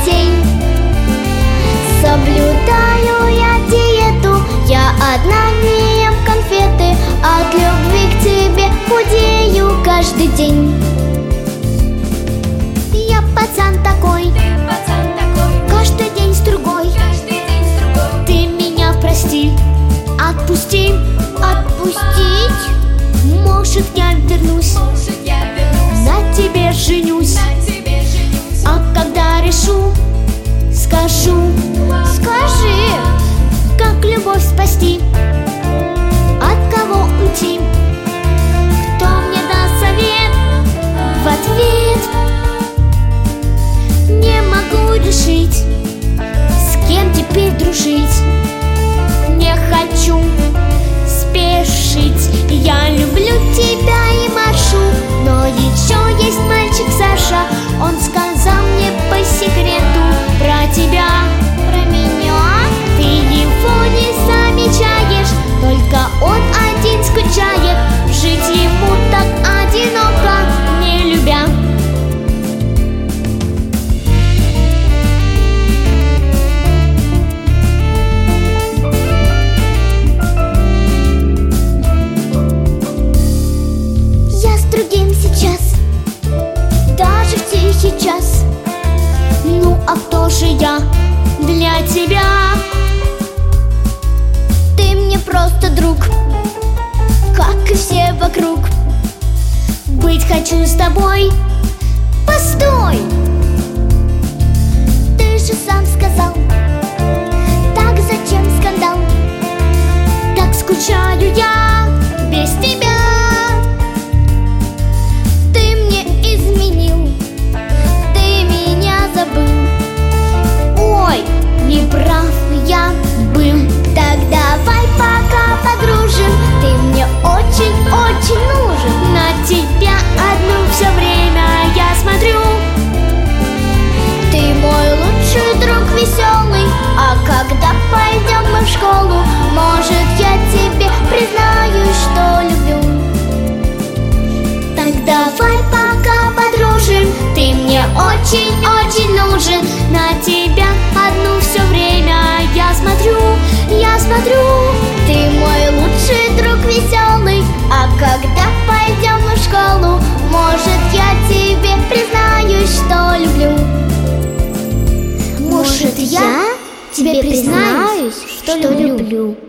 день. Соблюдаю я диету, я одна не ем конфеты. От любви к тебе худею каждый день. Я пацан такой, каждый день с другой. Ты меня прости, отпусти. Отпустить? Может, я вернусь, на тебе женюсь. А когда решу, скажу. Скажи, как любовь спасти, от кого уйти, кто мне даст совет в ответ. Не могу решить, с кем теперь дружить. Не хочу спешить, я люблю тебя и машу. Но еще есть мальчик Саша, он сказал мне по секрету про тебя, про меня. Ты его не замечаешь, только он один скучает. Жить ему так одиноко, не любя. Другим сейчас, даже в тихий час. Ну а кто же я для тебя? Ты мне просто друг, как и все вокруг. Быть хочу с тобой. Постой! Ты же сам сказал, так зачем скандал? Так скучаю я без тебя. Неправ я был. Так давай пока подружим, ты мне очень-очень нужен. На тебя одну все время я смотрю. Ты мой лучший друг веселый, а когда пойдем мы в школу, может, я тебе признаюсь, что люблю. Так давай пока подружим, ты мне очень-очень нужен. На тебя одну все время я смотрю. Ты мой лучший друг веселый, а когда пойдем мы в школу, может, я тебе признаюсь, что люблю. Может, я тебе признаюсь, что люблю.